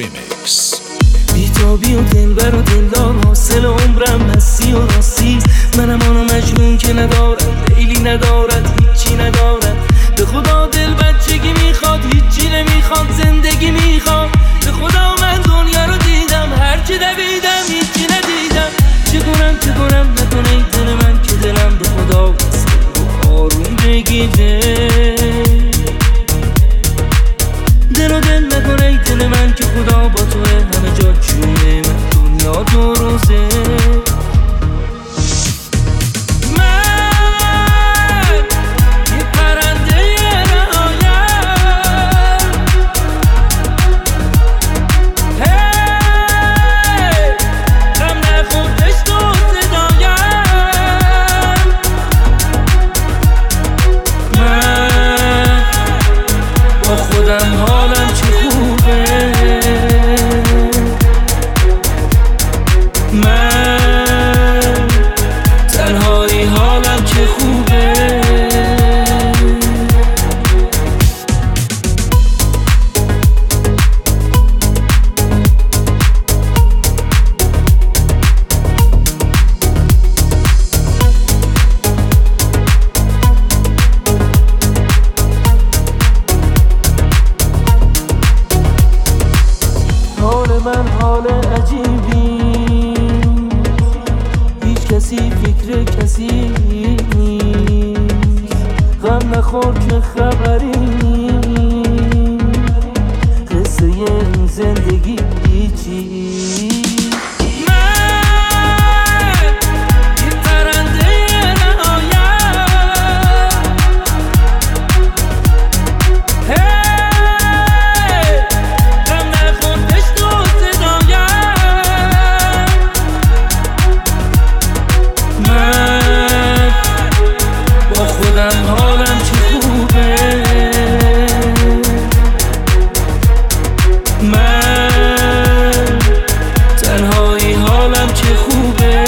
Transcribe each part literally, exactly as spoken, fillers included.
ریمیکس. بیتابی و دلبر و دلدار حاصل عمرم هستی و راستی. منم آنو مجنون که ندارد لیلی ندارد هیچی ندارد. به خدا دل بچگی میخواد هیچی نمیخواد زندگی میخواد. به خدا من دنیا رو دیدم هرچی دویدم هیچی ندیدم. چه کنم چه کنم نکنه ای دل من که دلم به خدا بسته و آروم بگیده. دل و دل نکنه ای دل من که خدا با توه همه جا جونه من دنیا دو روزه. حالم چه خوبه من تنهایی حالم چه خوبه. من حال عجیبی هیچ کسی فکر کسی نیست. غم نخور که خبری قصه این زندگی چیست. حالم چه خوبه من تنهایی حالم چه خوبه.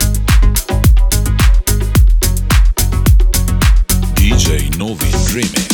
دی جی Novin Remix.